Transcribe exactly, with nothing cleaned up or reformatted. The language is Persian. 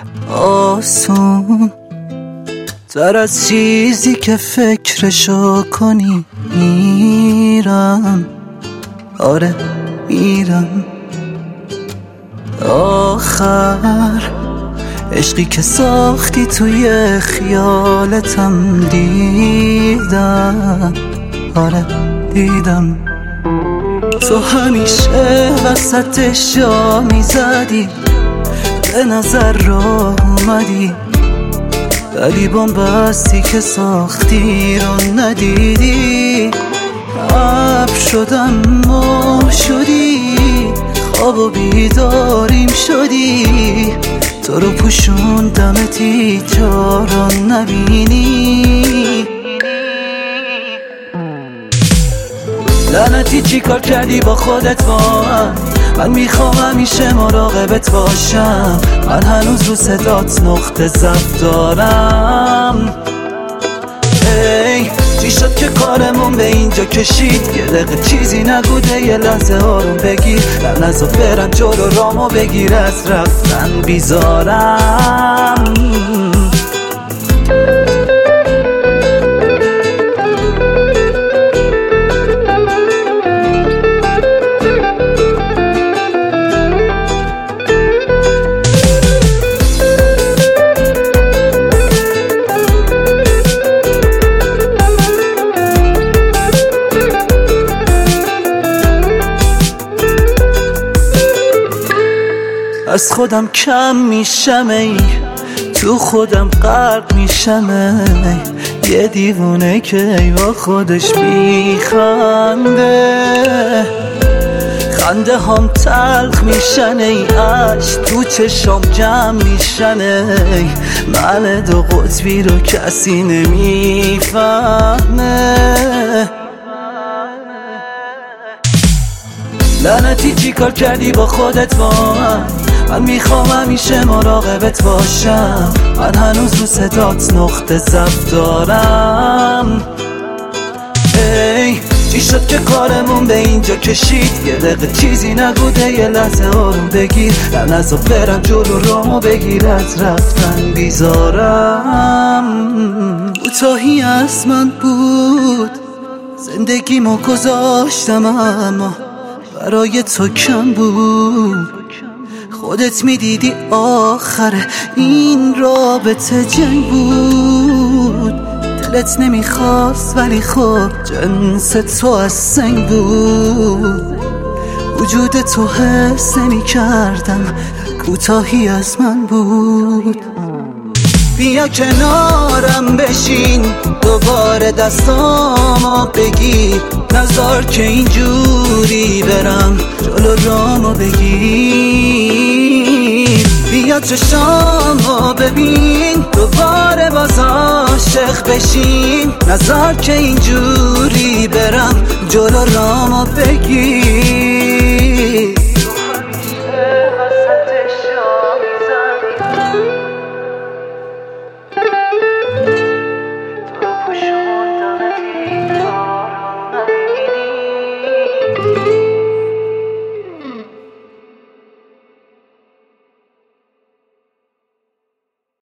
آسون تر از چیزی که فکرشو کنی. میرم، آره میرم. آخر عشقی که ساختی توی خیالتم دیدم، آره دیدم. تو همیشه وسطش جا میزدی، به نظر راه اومدی، ولی بومبستی که ساختی رو ندیدی. ابر شدم ماه شدی، خواب و بیداریم شدی، تو رو پوشوندمت هیچ جا رو نبینی. لعنتی چی کار کردی با خودت من؟ من میخوام همیشه مراقبت باشم، من هنوز رو صدات نقطه ضعف دارم. ای چی شد که کارمون به اینجا کشید؟ یه دقیقه چیزی نگوده، یه لحظه آروم بگیر، در نزا برم جلو رامو بگیر، از رفتن بیزارم. از خودم کم میشم ای، تو خودم غرق میشم ای، یه دیوونه که ای با خودش میخنده. خنده هم تلخ میشن ای، عشق تو چشام جمع میشن ای، من دو قطبی رو کسی نمیفهمه. لعنتی چی کار کردی با خودت من؟ من میخوام همیشه مراقبت باشم، من هنوز رو صدات نقطه ضعف دارم. ای چی شد که کارمون به اینجا کشید؟ یه دقیقه چیزی نگوده، یه لحظه آروم بگیر، در نزا برم جلو رامو بگیر، از رفتن بیزارم. کوتاهی از من بود، زندگیمو گذاشتم اما برای تو کم بود. خودت میدیدی آخر این رابطه جنگ بود، دلت نمیخواست ولی خب جنس تو از سنگ بود. وجود تو حس نمیکردم، کوتاهی از من بود. بیا کنارم بشین، دوباره دستامو بگیر، نذار که اینجوری برم جلو رامو بگیر. بیا چشامو ببین، دوباره باز عاشق بشین، نذار که اینجوری برم جلو رامو بگیر.